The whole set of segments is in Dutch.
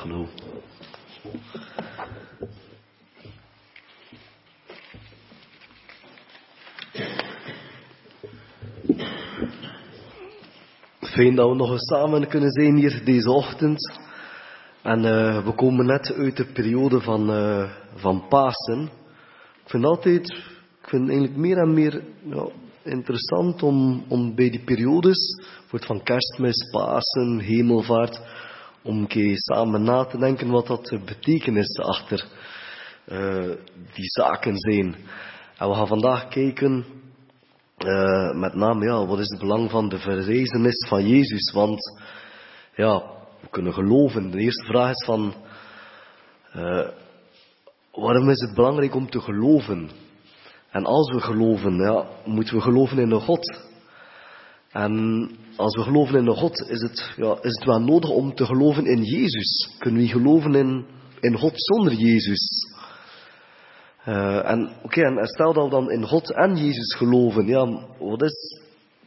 Hallo. Fijn dat we nog eens samen kunnen zijn hier deze ochtend. En we komen net uit de periode van Pasen. Ik vind eigenlijk meer en meer interessant om bij die periodes, voor het van Kerstmis, Pasen, Hemelvaart, om een keer samen na te denken wat dat de betekenis achter die zaken zijn. En we gaan vandaag kijken, met name, wat is het belang van de verrijzenis van Jezus? Want, we kunnen geloven. De eerste vraag is van, waarom is het belangrijk om te geloven? En als we geloven, moeten we geloven in een God. En als we geloven in een God, is het wel nodig om te geloven in Jezus. Kunnen we geloven in God zonder Jezus? En stel dat we dan in God en Jezus geloven, wat is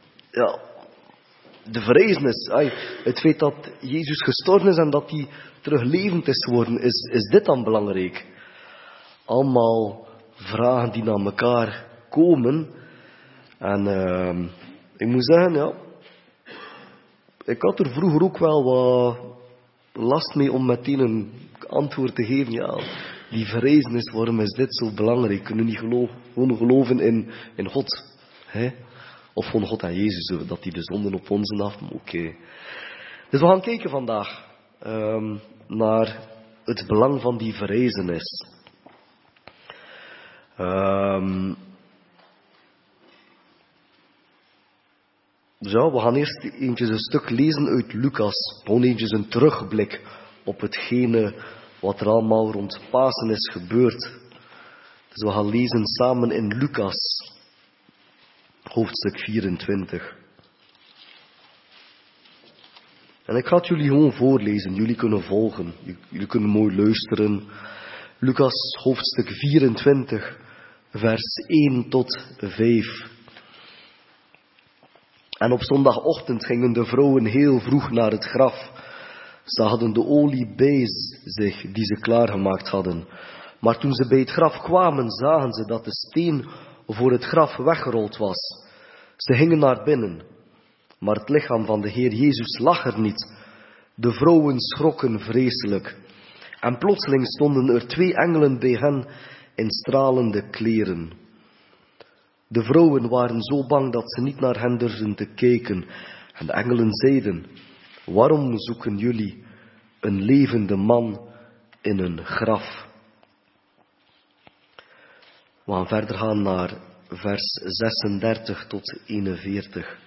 de verrijzenis? Het feit dat Jezus gestorven is en dat hij terug levend is geworden, is dit dan belangrijk? Allemaal vragen die naar elkaar komen. En ik moet zeggen, ik had er vroeger ook wel wat last mee om meteen een antwoord te geven. Die verrijzenis, waarom is dit zo belangrijk? Kunnen we niet gewoon geloven in God? Of gewoon God en Jezus, dat die de zonden op ons af. Oké. Dus we gaan kijken vandaag naar het belang van die verrijzenis. We gaan eerst eventjes een stuk lezen uit Lucas. Gewoon eventjes een terugblik op hetgene wat er allemaal rond Pasen is gebeurd. Dus we gaan lezen samen in Lucas, hoofdstuk 24. En ik ga het jullie gewoon voorlezen. Jullie kunnen volgen. Jullie kunnen mooi luisteren. Lucas, hoofdstuk 24, vers 1 tot 5. En op zondagochtend gingen de vrouwen heel vroeg naar het graf. Ze hadden de olie bij zich die ze klaargemaakt hadden. Maar toen ze bij het graf kwamen, zagen ze dat de steen voor het graf weggerold was. Ze gingen naar binnen, maar het lichaam van de Heer Jezus lag er niet. De vrouwen schrokken vreselijk. En plotseling stonden er 2 engelen bij hen in stralende kleren. De vrouwen waren zo bang dat ze niet naar hen durfden te kijken. En de engelen zeiden: waarom zoeken jullie een levende man in een graf? We gaan verder gaan naar vers 36 tot 41.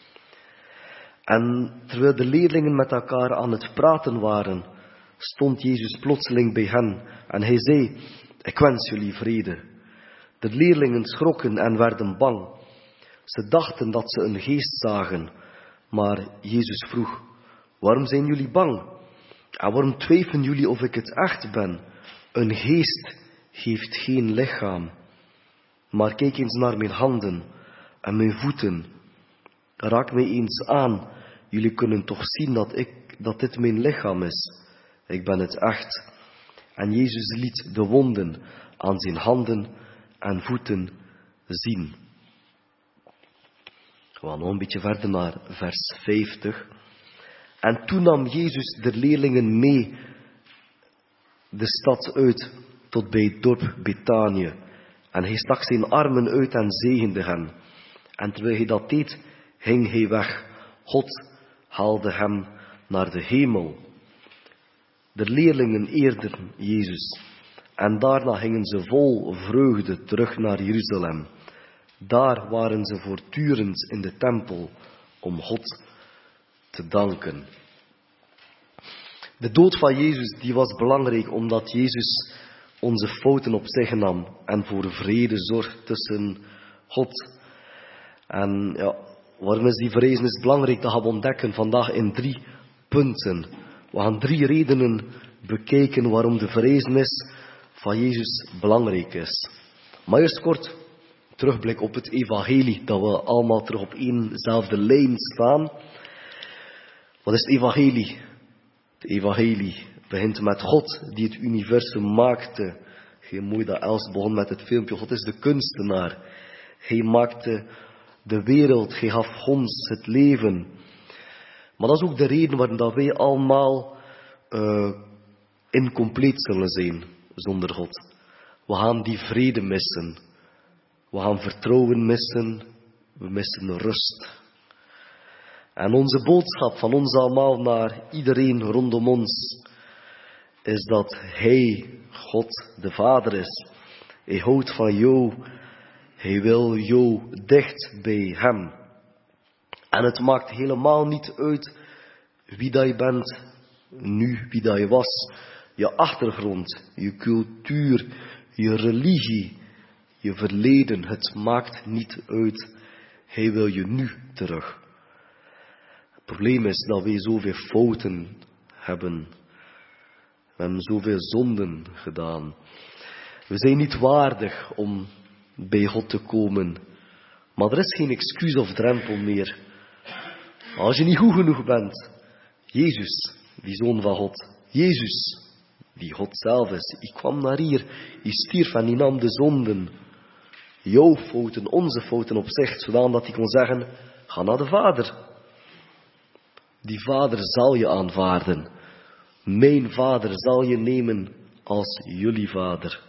En terwijl de leerlingen met elkaar aan het praten waren, stond Jezus plotseling bij hen en hij zei: ik wens jullie vrede. De leerlingen schrokken en werden bang. Ze dachten dat ze een geest zagen. Maar Jezus vroeg: waarom zijn jullie bang? En waarom twijfelen jullie of ik het echt ben? Een geest heeft geen lichaam. Maar kijk eens naar mijn handen en mijn voeten. Raak mij eens aan. Jullie kunnen toch zien dat dit mijn lichaam is. Ik ben het echt. En Jezus liet de wonden aan zijn handen en voeten zien. We gaan nog een beetje verder naar vers 50. En toen nam Jezus de leerlingen mee de stad uit tot bij het dorp Betanië. En hij stak zijn armen uit en zegende hen. En terwijl hij dat deed, ging hij weg. God haalde hem naar de hemel. De leerlingen eerden Jezus. En daarna gingen ze vol vreugde terug naar Jeruzalem. Daar waren ze voortdurend in de tempel om God te danken. De dood van Jezus die was belangrijk omdat Jezus onze fouten op zich nam en voor vrede zorgt tussen God. En waarom is die verrijzenis belangrijk? Dat gaan we ontdekken vandaag in 3 punten. We gaan 3 redenen bekijken waarom de verrijzenis van Jezus belangrijk is. Maar eerst kort terugblik op het evangelie, dat we allemaal terug op éénzelfde lijn staan. Wat is het evangelie? Het evangelie begint met God die het universum maakte. Heel mooi dat Els begon met het filmpje. God is de kunstenaar. Hij maakte de wereld. Hij gaf ons het leven. Maar dat is ook de reden waarom dat wij allemaal incompleet zullen zijn zonder God. We gaan die vrede missen. We gaan vertrouwen missen. We missen rust. En onze boodschap van ons allemaal naar iedereen rondom ons is dat Hij, God, de Vader is. Hij houdt van jou. Hij wil jou dicht bij Hem. En het maakt helemaal niet uit wie dat je bent, nu wie dat je was. Je achtergrond, je cultuur, je religie, je verleden. Het maakt niet uit. Hij wil je nu terug. Het probleem is dat wij zoveel fouten hebben. We hebben zoveel zonden gedaan. We zijn niet waardig om bij God te komen. Maar er is geen excuus of drempel meer. Als je niet goed genoeg bent. Jezus, die Zoon van God. Jezus, die God zelf is. Die kwam naar hier. Die stierf en die nam de zonden. Jouw fouten, onze fouten op zich. Zodat hij kon zeggen, ga naar de Vader. Die Vader zal je aanvaarden. Mijn Vader zal je nemen als jullie Vader.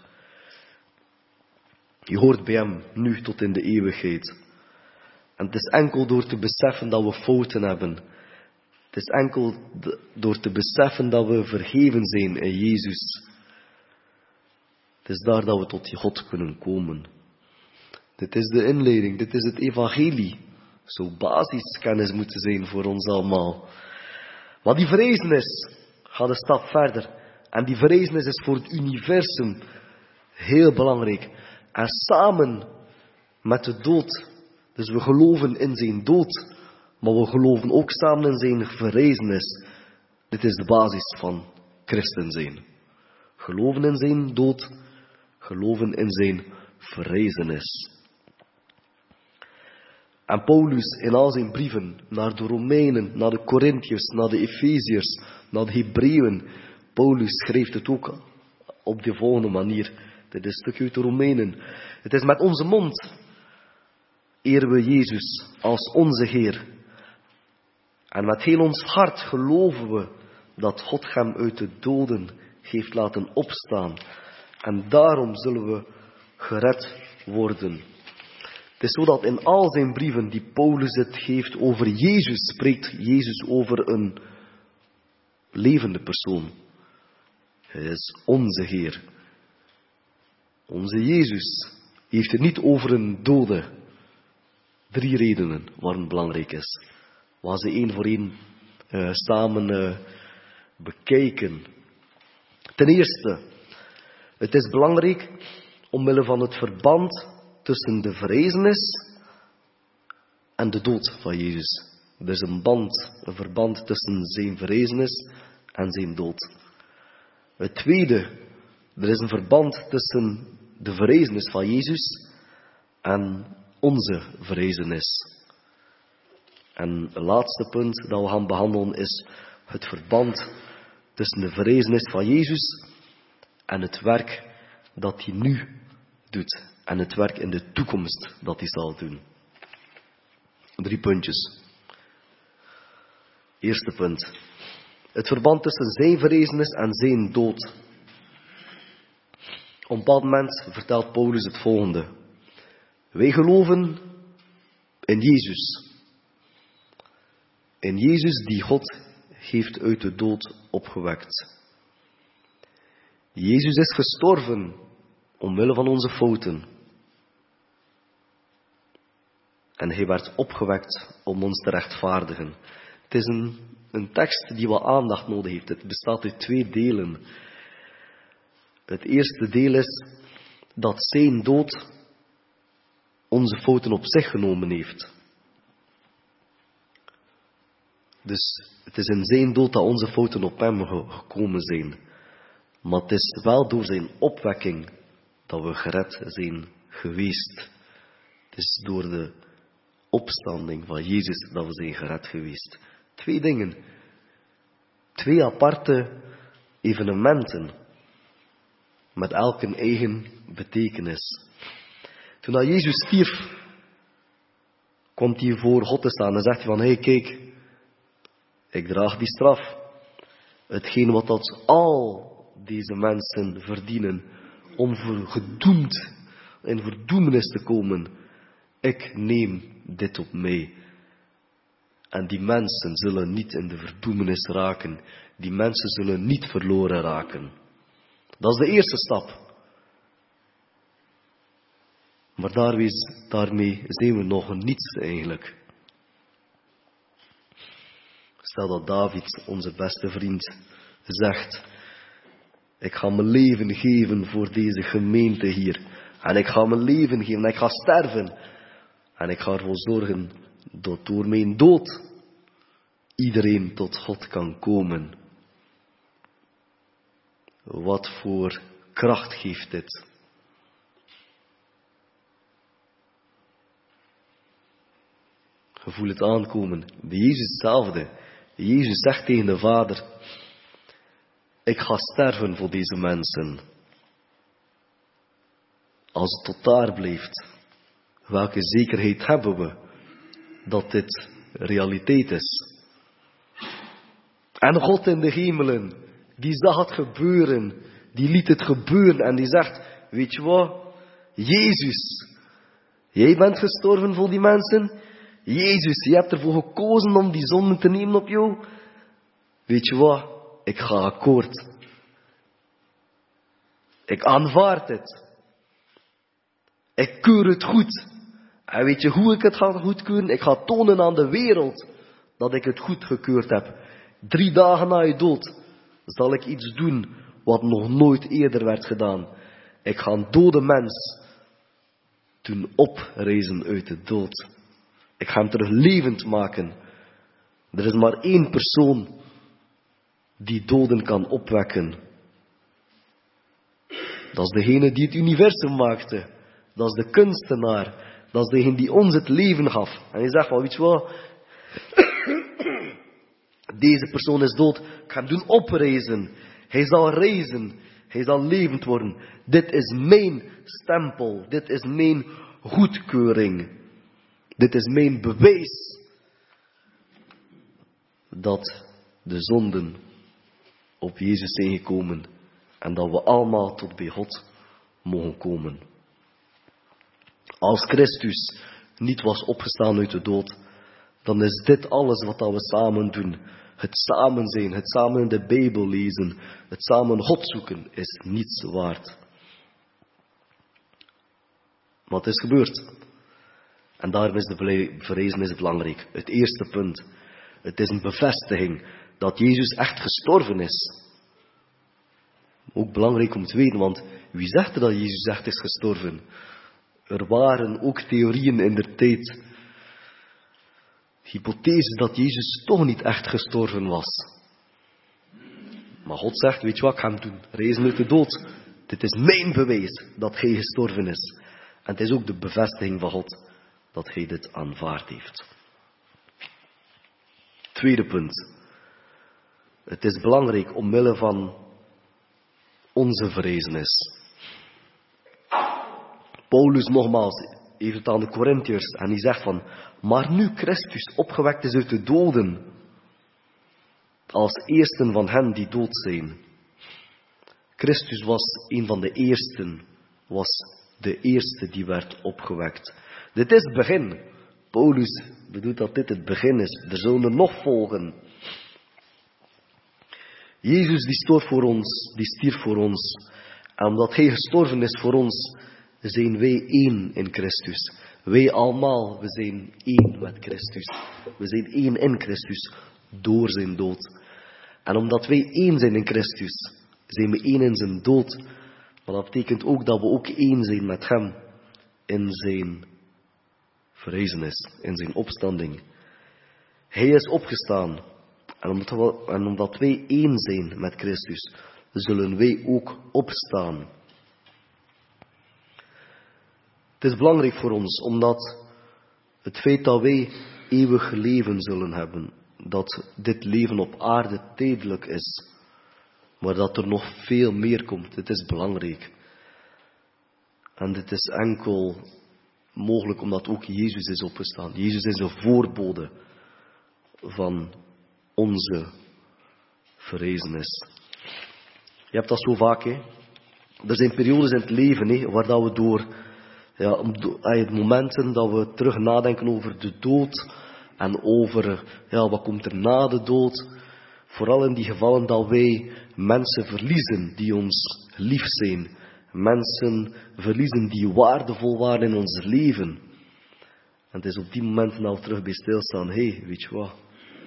Je hoort bij Hem nu tot in de eeuwigheid. En het is enkel door te beseffen dat we fouten hebben. Het is enkel door te beseffen dat we vergeven zijn in Jezus. Het is daar dat we tot God kunnen komen. Dit is de inleiding, dit is het evangelie. Zo basiskennis moeten zijn voor ons allemaal. Maar die verrijzenis gaat een stap verder. En die verrijzenis is voor het universum heel belangrijk. En samen met de dood. Dus we geloven in zijn dood. Maar we geloven ook samen in zijn verrijzenis. Dit is de basis van christen zijn. Geloven in zijn dood. Geloven in zijn verrijzenis. En Paulus in al zijn brieven naar de Romeinen, naar de Corinthiërs, naar de Efeziërs, naar de Hebreeën. Paulus schreef het ook op de volgende manier. Dit is een stukje uit de Romeinen. Het is met onze mond eren we Jezus als onze Heer. En met heel ons hart geloven we dat God hem uit de doden heeft laten opstaan. En daarom zullen we gered worden. Het is zo dat in al zijn brieven die Paulus het geeft over Jezus, spreekt Jezus over een levende persoon. Hij is onze Heer. Onze Jezus heeft het niet over een dode. 3 redenen waarom het belangrijk is. We gaan ze één voor één samen bekijken. Ten eerste, het is belangrijk omwille van het verband tussen de verrijzenis en de dood van Jezus. Er is een verband tussen zijn verrijzenis en zijn dood. Het tweede, er is een verband tussen de verrijzenis van Jezus en onze verrijzenis. En het laatste punt dat we gaan behandelen is het verband tussen de verrijzenis van Jezus en het werk dat hij nu doet. En het werk in de toekomst dat hij zal doen. 3 puntjes. Eerste punt. Het verband tussen zijn verrijzenis en zijn dood. Op een bepaald moment vertelt Paulus het volgende. Wij geloven in Jezus. In Jezus die God heeft uit de dood opgewekt. Jezus is gestorven omwille van onze fouten. En hij werd opgewekt om ons te rechtvaardigen. Het is een tekst die wat aandacht nodig heeft. Het bestaat uit 2 delen. Het eerste deel is dat zijn dood onze fouten op zich genomen heeft. Dus het is in zijn dood dat onze fouten op hem gekomen zijn. Maar het is wel door zijn opwekking dat we gered zijn geweest. Het is door de opstanding van Jezus dat we zijn gered geweest. 2 dingen. 2 aparte evenementen. Met elk een eigen betekenis. Toen dat Jezus stierf, kwam hij voor God te staan en zegt hij van, hey, kijk, ik draag die straf. Hetgeen wat dat al deze mensen verdienen om gedoemd in verdoemenis te komen. Ik neem dit op mij. En die mensen zullen niet in de verdoemenis raken. Die mensen zullen niet verloren raken. Dat is de eerste stap. Maar daarmee zijn we nog niets eigenlijk. Stel dat David, onze beste vriend, zegt, ik ga mijn leven geven voor deze gemeente hier. En ik ga mijn leven geven en ik ga sterven. En ik ga ervoor zorgen dat door mijn dood iedereen tot God kan komen. Wat voor kracht geeft dit? Je voelt het aankomen. Bij Jezus hetzelfde. Jezus zegt tegen de Vader, ik ga sterven voor deze mensen. Als het tot daar blijft, welke zekerheid hebben we dat dit realiteit is? En God in de hemelen, die zag het gebeuren, die liet het gebeuren en die zegt, weet je wat, Jezus, jij bent gestorven voor die mensen. Jezus, je hebt ervoor gekozen om die zonde te nemen op jou. Weet je wat, ik ga akkoord. Ik aanvaard het. Ik keur het goed. En weet je hoe ik het ga goedkeuren? Ik ga tonen aan de wereld dat ik het goed gekeurd heb. 3 dagen na je dood zal ik iets doen wat nog nooit eerder werd gedaan. Ik ga een dode mens doen oprijzen uit de dood. Ik ga hem terug levend maken. Er is maar 1 persoon die doden kan opwekken. Dat is degene die het universum maakte. Dat is de kunstenaar. Dat is degene die ons het leven gaf. En je zegt van, weet je wat? Deze persoon is dood. Ik ga hem doen oprijzen. Hij zal reizen. Hij zal levend worden. Dit is mijn stempel. Dit is mijn goedkeuring. Dit is mijn bewijs dat de zonden op Jezus zijn gekomen en dat we allemaal tot bij God mogen komen. Als Christus niet was opgestaan uit de dood, dan is dit alles wat we samen doen. Het samen zijn, het samen in de Bijbel lezen, het samen God zoeken, is niets waard. Maar het is gebeurd. En daarom is de verrijzenis belangrijk. Het eerste punt. Het is een bevestiging dat Jezus echt gestorven is. Ook belangrijk om te weten, want wie zegt er dat Jezus echt is gestorven? Er waren ook theorieën in der tijd. Hypotheses dat Jezus toch niet echt gestorven was. Maar God zegt, weet je wat ik ga hem doen? Reizen uit de dood. Dit is mijn bewijs dat hij gestorven is. En het is ook de bevestiging van God dat hij dit aanvaard heeft. Tweede punt. Het is belangrijk omwille van onze verrijzenis. Paulus nogmaals heeft het aan de Korintiërs en die zegt van, maar nu Christus opgewekt is uit de doden, als eersten van hen die dood zijn. Christus was een van de eersten, was de eerste die werd opgewekt. Dit is het begin. Paulus bedoelt dat dit het begin is. Er zullen er nog volgen. Jezus die stierf voor ons. En omdat hij gestorven is voor ons, zijn wij één in Christus. Wij allemaal, we zijn één met Christus. We zijn één in Christus door zijn dood. En omdat wij één zijn in Christus, zijn we één in zijn dood. Maar dat betekent ook dat we ook één zijn met hem in zijn verrijzenis, in zijn opstanding. Hij is opgestaan. En omdat wij één zijn met Christus, zullen wij ook opstaan. Het is belangrijk voor ons, omdat het feit dat wij eeuwig leven zullen hebben, dat dit leven op aarde tijdelijk is, Maar dat er nog veel meer komt, dit is belangrijk. En dit is enkel mogelijk omdat ook Jezus is opgestaan. Jezus is een voorbode van onze verrezenis. Je hebt dat zo vaak, hè. Er zijn periodes in het leven, hè, waar dat we door momenten dat we terug nadenken over de dood en over wat komt er na de dood. Vooral in die gevallen dat wij mensen verliezen die ons lief zijn. Mensen verliezen die waardevol waren in ons leven. En het is op die momenten dat we terug bij stilstaan. Weet je wat?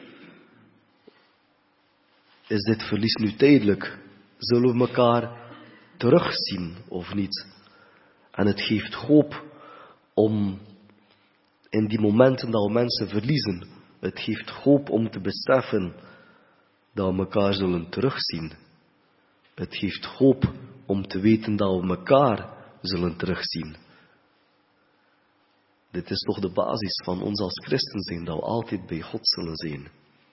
Is dit verlies nu tijdelijk? Zullen we elkaar terugzien of niet? En het geeft hoop om in die momenten dat we mensen verliezen. Het geeft hoop om te beseffen dat we elkaar zullen terugzien. Het geeft hoop om te weten dat we elkaar zullen terugzien. Dit is toch de basis van ons als christen zijn, dat we altijd bij God zullen zijn.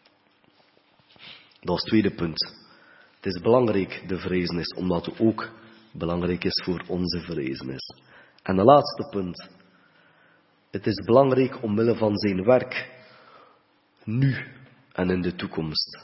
Dat is het tweede punt. Het is belangrijk, de verrezenis, omdat het ook belangrijk is voor onze verrezenis. En de laatste punt. Het is belangrijk omwille van zijn werk, nu en in de toekomst.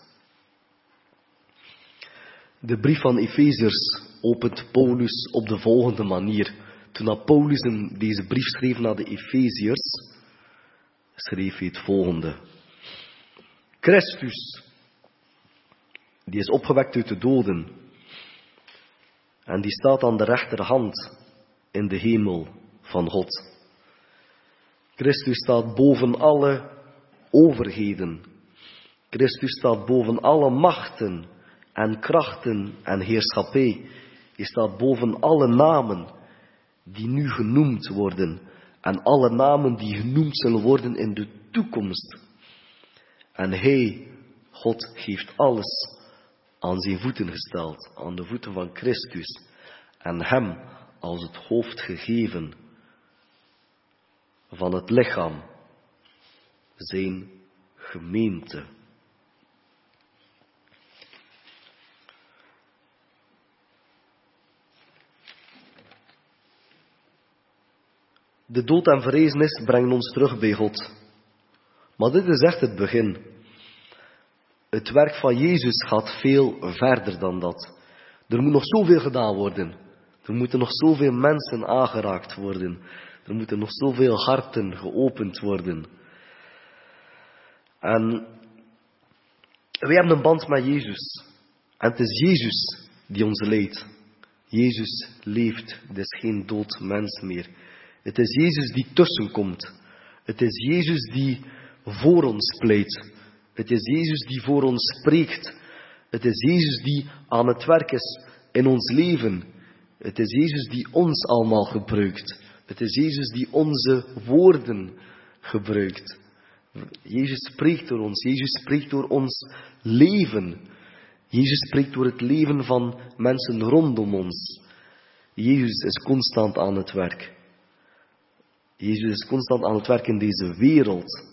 De brief van Efeziërs opent Paulus op de volgende manier. Toen dat Paulus deze brief schreef naar de Efeziërs, schreef hij het volgende. Christus, die is opgewekt uit de doden. En die staat aan de rechterhand in de hemel van God. Christus staat boven alle overheden. Christus staat boven alle machten en krachten en heerschappij. Hij staat boven alle namen die nu genoemd worden. En alle namen die genoemd zullen worden in de toekomst. En hij, God, heeft alles aan zijn voeten gesteld. Aan de voeten van Christus. En hem als het hoofd gegeven van het lichaam. Zijn gemeente. De dood en verrezenis brengen ons terug bij God. Maar dit is echt het begin. Het werk van Jezus gaat veel verder dan dat. Er moet nog zoveel gedaan worden. Er moeten nog zoveel mensen aangeraakt worden. Er moeten nog zoveel harten geopend worden. En wij hebben een band met Jezus. En het is Jezus die ons leidt. Jezus leeft, het is geen dood mens meer. Het is Jezus die tussenkomt. Het is Jezus die voor ons pleit. Het is Jezus die voor ons spreekt. Het is Jezus die aan het werk is in ons leven. Het is Jezus die ons allemaal gebruikt. Het is Jezus die onze woorden gebruikt. Jezus spreekt door ons. Jezus spreekt door ons leven. Jezus spreekt door het leven van mensen rondom ons. Jezus is constant aan het werk. Jezus is constant aan het werk in deze wereld.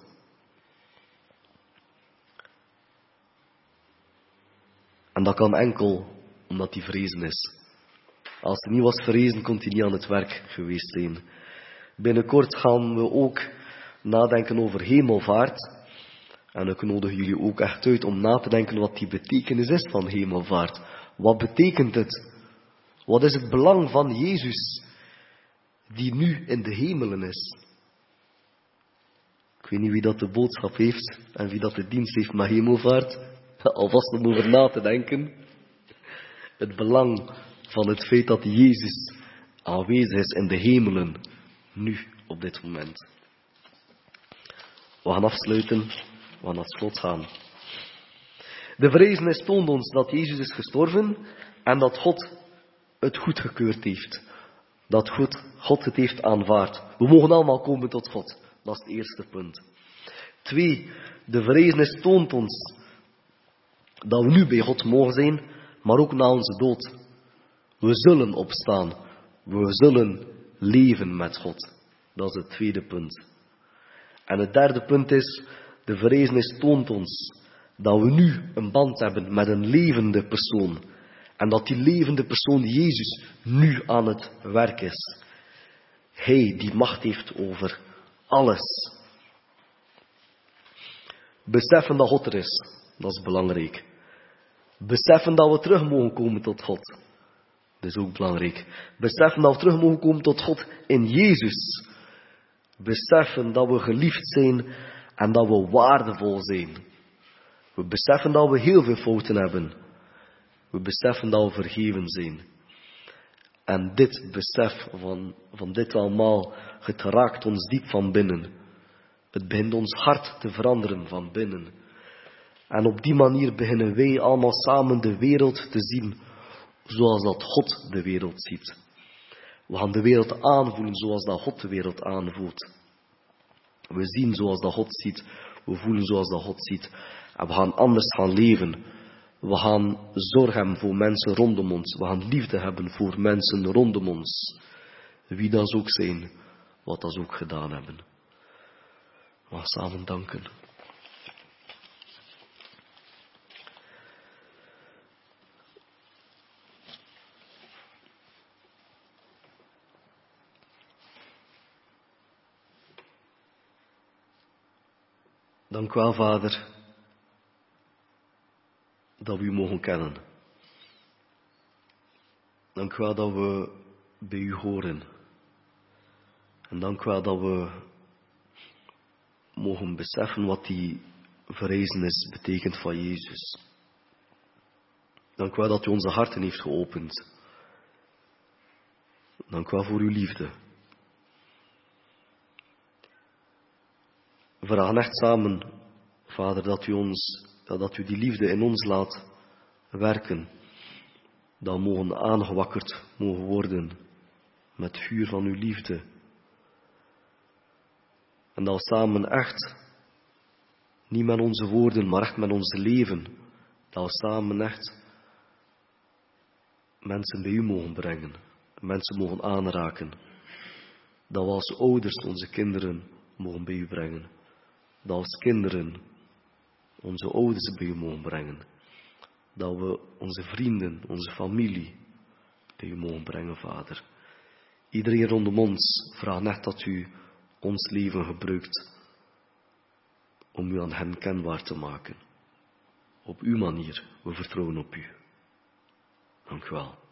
En dat kan enkel omdat hij verrezen is. Als hij niet was verrezen, kon hij niet aan het werk geweest zijn. Binnenkort gaan we ook nadenken over hemelvaart. En ik nodig jullie ook echt uit om na te denken wat die betekenis is van hemelvaart. Wat betekent het? Wat is het belang van Jezus die nu in de hemelen is? Ik weet niet wie dat de boodschap heeft en wie dat de dienst heeft met hemelvaart. Alvast om over na te denken. Het belang van het feit dat Jezus aanwezig is in de hemelen. Nu, op dit moment. We gaan afsluiten. We gaan naar het slot gaan. De verrezenis toont ons dat Jezus is gestorven en dat God het goedgekeurd heeft. Dat God het heeft aanvaard. We mogen allemaal komen tot God. Dat is het eerste punt. 2. De verrezenis toont ons dat we nu bij God mogen zijn, maar ook na onze dood. We zullen opstaan. We zullen leven met God. Dat is het tweede punt. En het derde punt is, de verrezenis toont ons dat we nu een band hebben met een levende persoon. En dat die levende persoon Jezus nu aan het werk is. Hij die macht heeft over alles. Beseffen dat God er is, dat is belangrijk. Beseffen dat we terug mogen komen tot God, dat is ook belangrijk. Beseffen dat we terug mogen komen tot God in Jezus. Beseffen dat we geliefd zijn en dat we waardevol zijn. We beseffen dat we heel veel fouten hebben. We beseffen dat we vergeven zijn. En dit besef van dit allemaal, het raakt ons diep van binnen. Het begint ons hart te veranderen van binnen. En op die manier beginnen wij allemaal samen de wereld te zien zoals dat God de wereld ziet. We gaan de wereld aanvoelen zoals dat God de wereld aanvoelt. We zien zoals dat God ziet. We voelen zoals dat God ziet. En we gaan anders gaan leven. We gaan zorg hebben voor mensen rondom ons. We gaan liefde hebben voor mensen rondom ons. Wie dat ze ook zijn, wat dat ze ook gedaan hebben. We gaan samen danken. Dank u wel, Vader, dat we u mogen kennen. Dank u wel dat we bij u horen. En dank u wel dat we mogen beseffen wat die verrijzenis betekent van Jezus. Dank u wel dat u onze harten heeft geopend. Dank u wel voor uw liefde. We vragen echt samen, Vader, dat u die liefde in ons laat werken. Dat we mogen aangewakkerd mogen worden met vuur van uw liefde. En dat we samen echt, niet met onze woorden, maar echt met ons leven, dat we samen echt mensen bij u mogen brengen. Mensen mogen aanraken. Dat we als ouders onze kinderen mogen bij u brengen. Dat als kinderen onze ouders bij u mogen brengen. Dat we onze vrienden, onze familie bij u mogen brengen, Vader. Iedereen rondom ons vraagt net dat u ons leven gebruikt om u aan hen kenbaar te maken. Op uw manier, we vertrouwen op u. Dank u wel.